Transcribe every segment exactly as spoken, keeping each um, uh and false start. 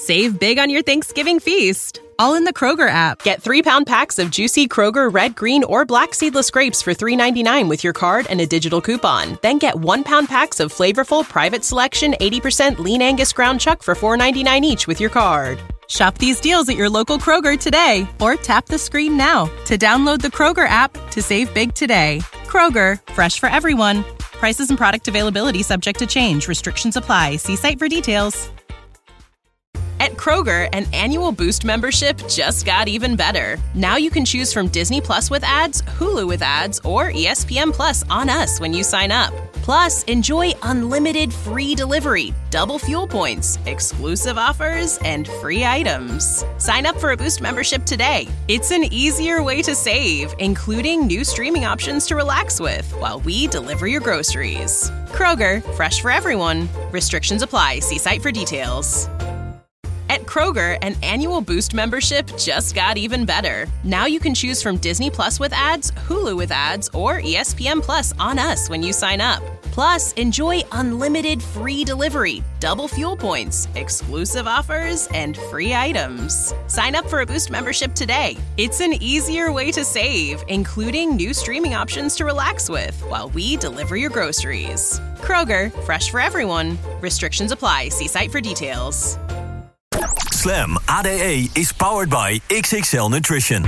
Save big on your Thanksgiving feast, all in the Kroger app. Get three-pound packs of juicy Kroger red, green, or black seedless grapes for three ninety-nine with your card and a digital coupon. Then get one-pound packs of flavorful Private Selection eighty percent lean Angus ground chuck for four ninety-nine each with your card. Shop these deals at your local Kroger today, or tap the screen now to download the Kroger app to save big today. Kroger, fresh for everyone. Prices and product availability subject to change. Restrictions apply. See site for details. At Kroger, an annual Boost membership just got even better. Now you can choose from Disney Plus with ads, Hulu with ads, or E S P N Plus on us when you sign up. Plus, enjoy unlimited free delivery, double fuel points, exclusive offers, and free items. Sign up for a Boost membership today. It's an easier way to save, including new streaming options to relax with while we deliver your groceries. Kroger, fresh for everyone. Restrictions apply. See site for details. At Kroger, an annual Boost membership just got even better. Now you can choose from Disney Plus with ads, Hulu with ads, or E S P N Plus on us when you sign up. Plus, enjoy unlimited free delivery, double fuel points, exclusive offers, and free items. Sign up for a Boost membership today. It's an easier way to save, including new streaming options to relax with while we deliver your groceries. Kroger, fresh for everyone. Restrictions apply. See site for details. Slam A D E is powered by X X L Nutrition.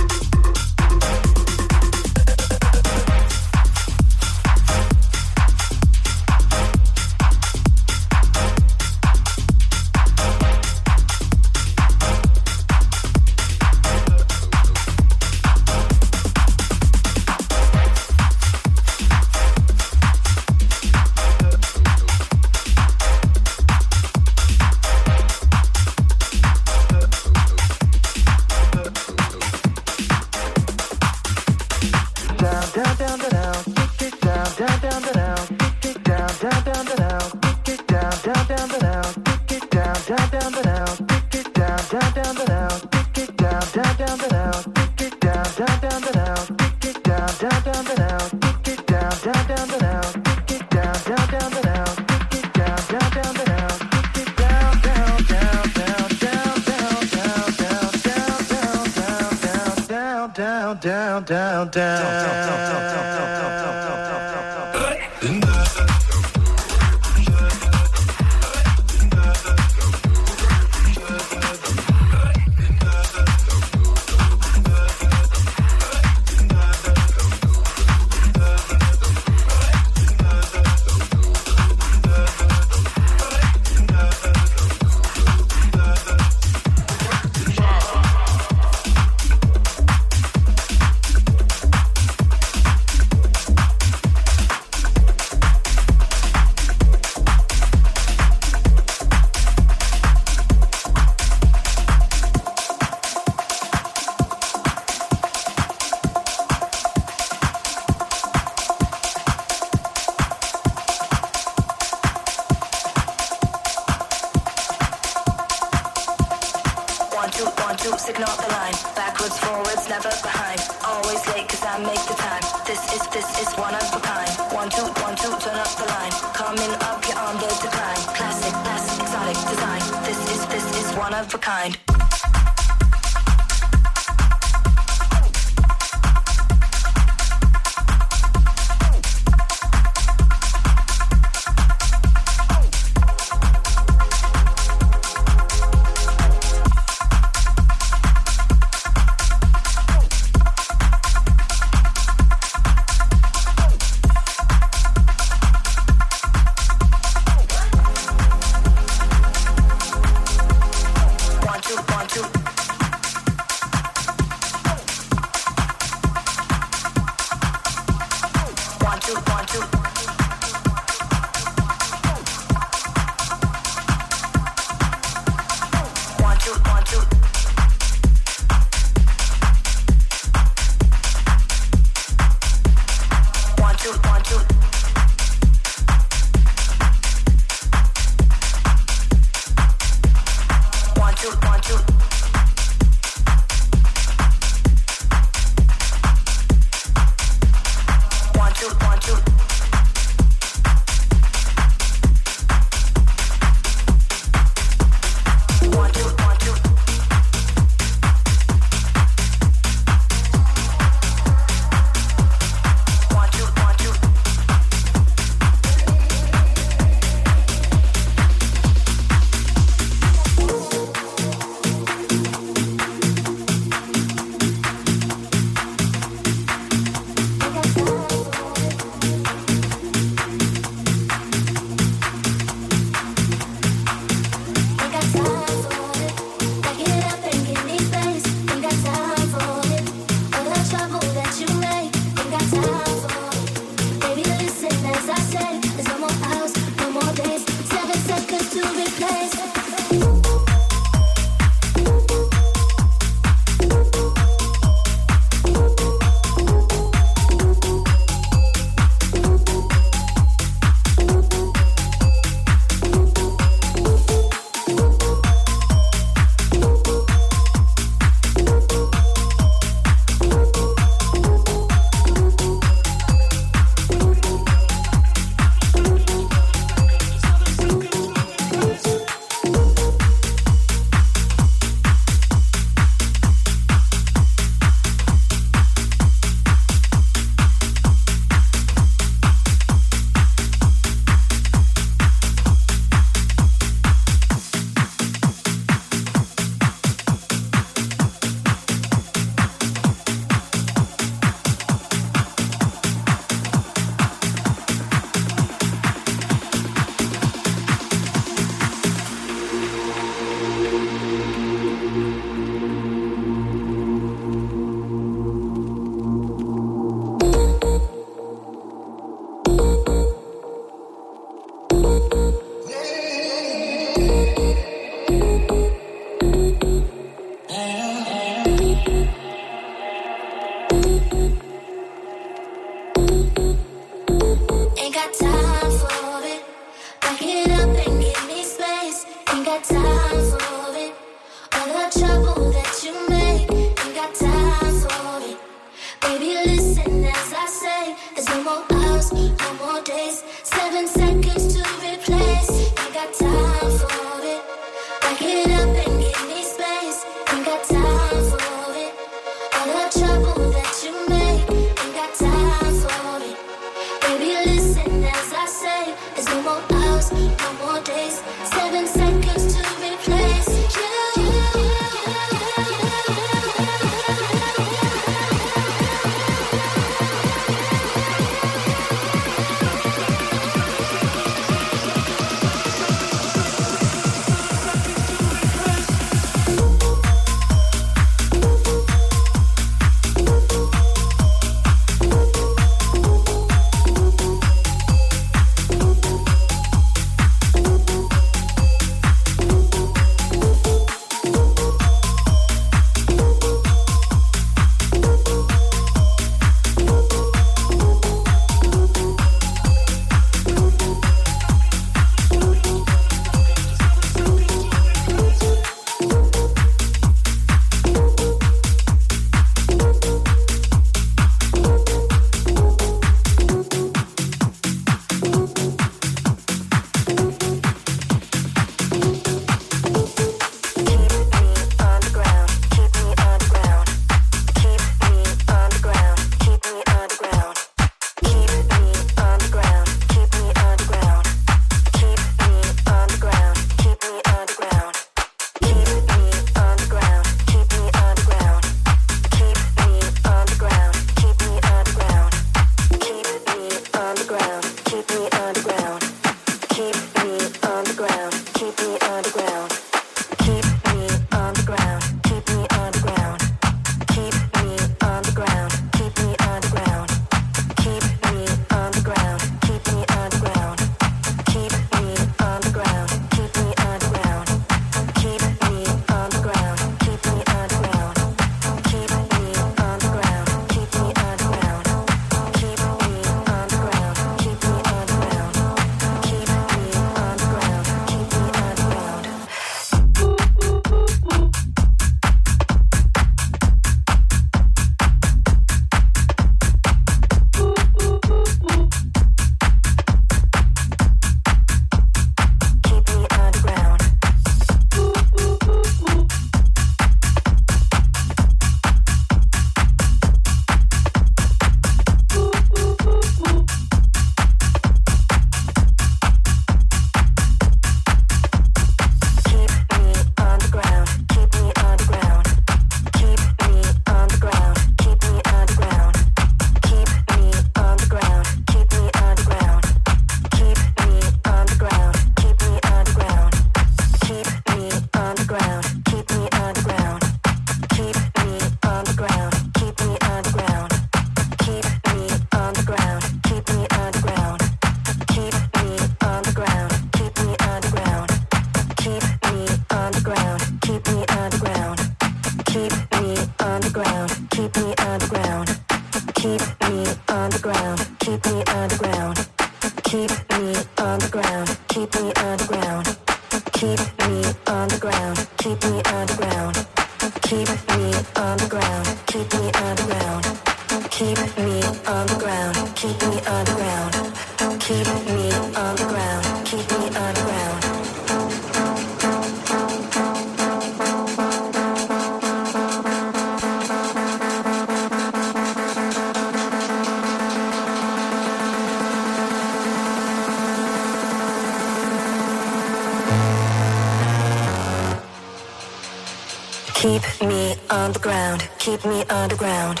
Keep me on the ground, keep me underground.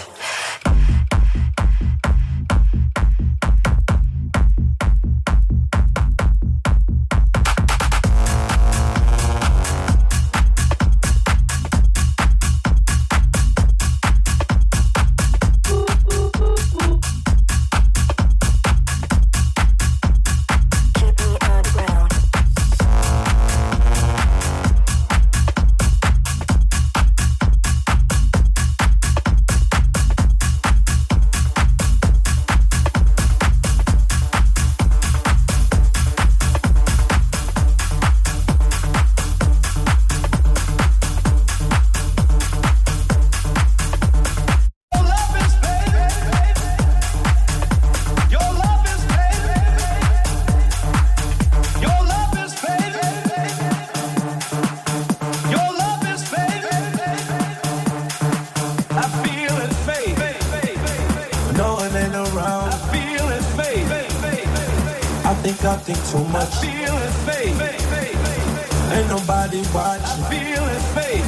think I think too much. I feel it fade. Ain't nobody watching. I feel it fade.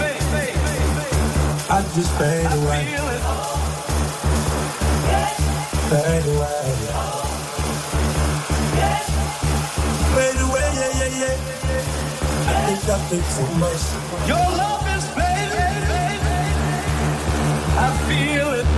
I just fade away. I feel it. Fade away. Fade away, yeah, yeah, yeah. I think I think too much. Your love is fading. I feel it.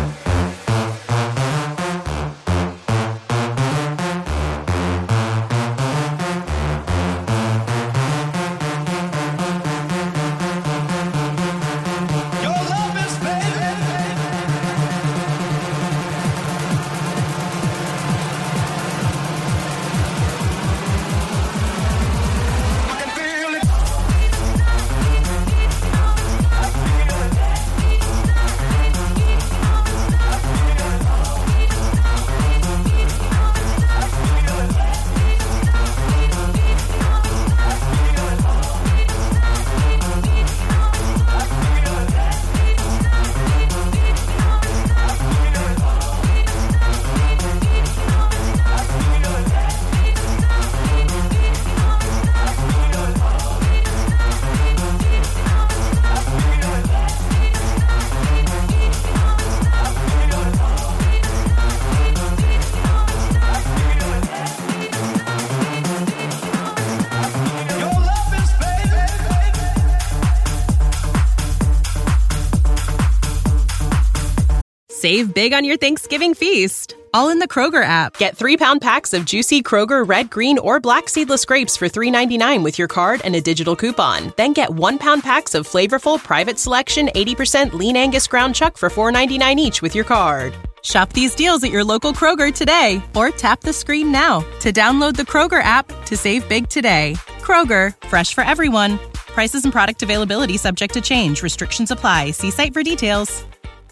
Save big on your Thanksgiving feast, all in the Kroger app. Get three-pound packs of juicy Kroger red, green, or black seedless grapes for three ninety-nine with your card and a digital coupon. Then get one-pound packs of flavorful Private Selection eighty percent lean Angus ground chuck for four ninety-nine each with your card. Shop these deals at your local Kroger today, or tap the screen now to download the Kroger app to save big today. Kroger, fresh for everyone. Prices and product availability subject to change. Restrictions apply. See site for details.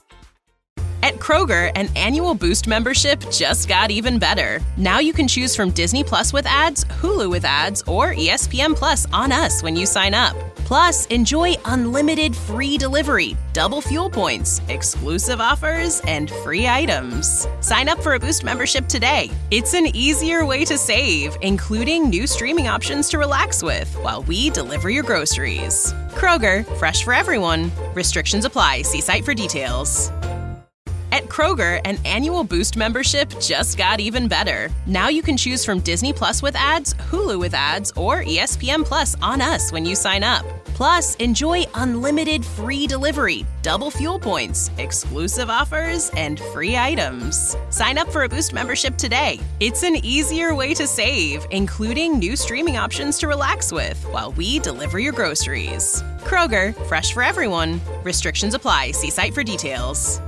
At Kroger, an annual Boost membership just got even better. Now you can choose from Disney Plus with ads, Hulu with ads, or E S P N Plus on us when you sign up. Plus, enjoy unlimited free delivery, double fuel points, exclusive offers, and free items. Sign up for a Boost membership today. It's an easier way to save, including new streaming options to relax with while we deliver your groceries. Kroger, fresh for everyone. Restrictions apply. See site for details. At Kroger, an annual Boost membership just got even better. Now you can choose from Disney Plus with ads, Hulu with ads, or E S P N Plus on us when you sign up. Plus, enjoy unlimited free delivery, double fuel points, exclusive offers, and free items. Sign up for a Boost membership today. It's an easier way to save, including new streaming options to relax with while we deliver your groceries. Kroger, fresh for everyone. Restrictions apply. See site for details.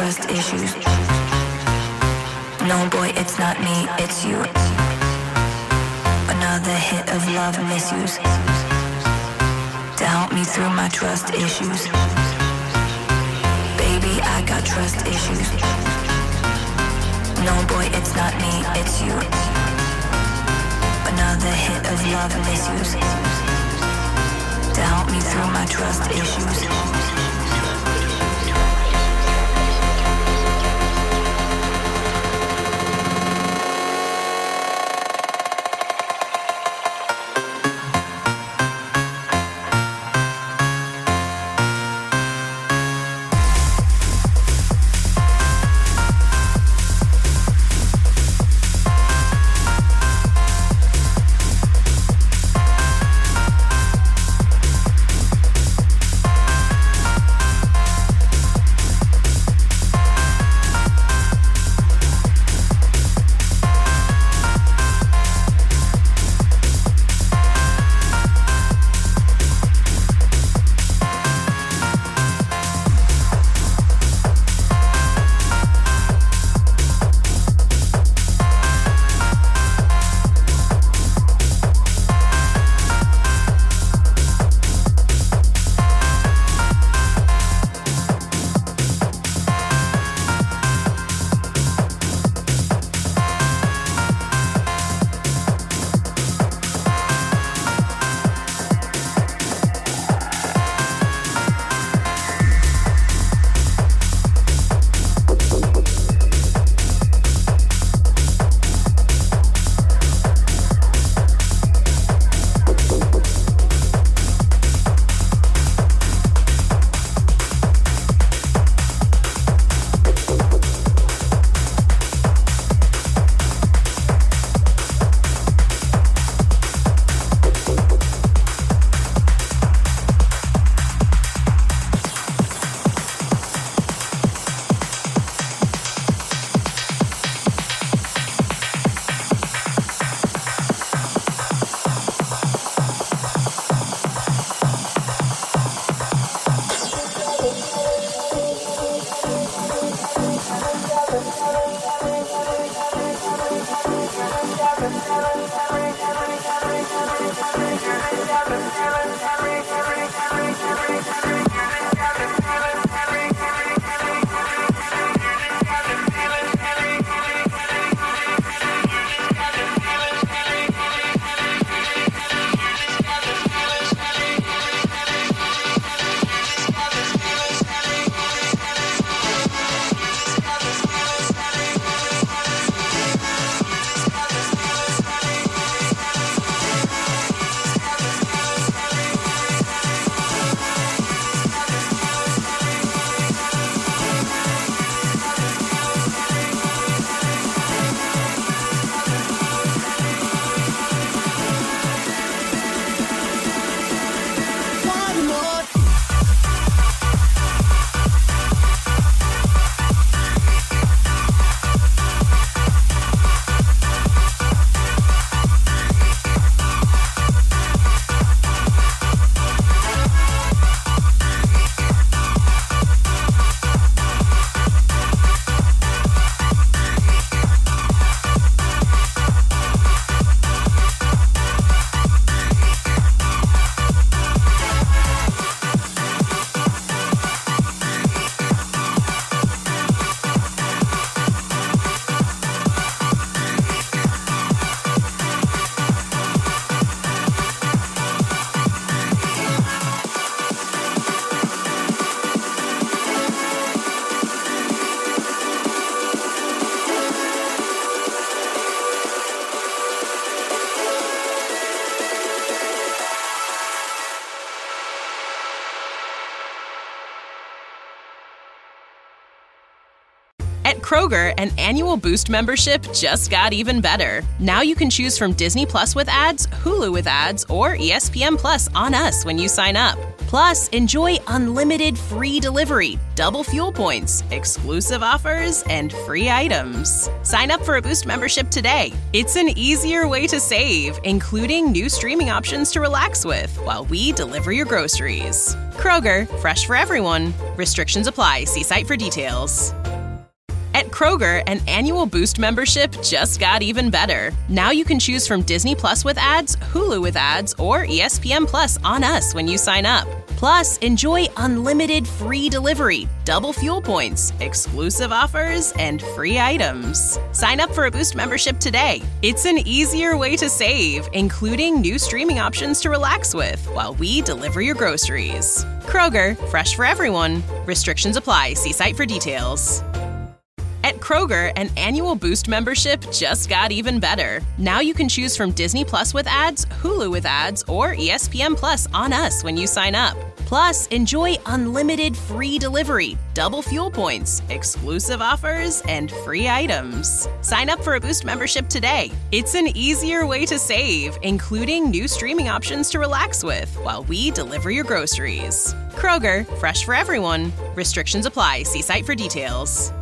trust issues. No, boy, it's not me, it's you. Another hit of love misuse to help me through my trust issues. Baby, I got trust issues. No, boy, it's not me, it's you. Another hit of love misuse to help me through my trust issues. At Kroger, an annual Boost membership just got even better. Now you can choose from Disney Plus with ads, Hulu with ads, or E S P N Plus on us when you sign up. Plus, enjoy unlimited free delivery, double fuel points, exclusive offers, and free items. Sign up for a Boost membership today. It's an easier way to save, including new streaming options to relax with while we deliver your groceries. Kroger, fresh for everyone. Restrictions apply. See site for details. At Kroger, an annual Boost membership just got even better. Now you can choose from Disney Plus with ads, Hulu with ads, or E S P N Plus on us when you sign up. Plus, enjoy unlimited free delivery, double fuel points, exclusive offers, and free items. Sign up for a Boost membership today. It's an easier way to save, including new streaming options to relax with while we deliver your groceries. Kroger, fresh for everyone. Restrictions apply. See site for details. At Kroger, an annual Boost membership just got even better. Now you can choose from Disney Plus with ads, Hulu with ads, or E S P N Plus on us when you sign up. Plus, enjoy unlimited free delivery, double fuel points, exclusive offers, and free items. Sign up for a Boost membership today. It's an easier way to save, including new streaming options to relax with while we deliver your groceries. Kroger, fresh for everyone. Restrictions apply. See site for details.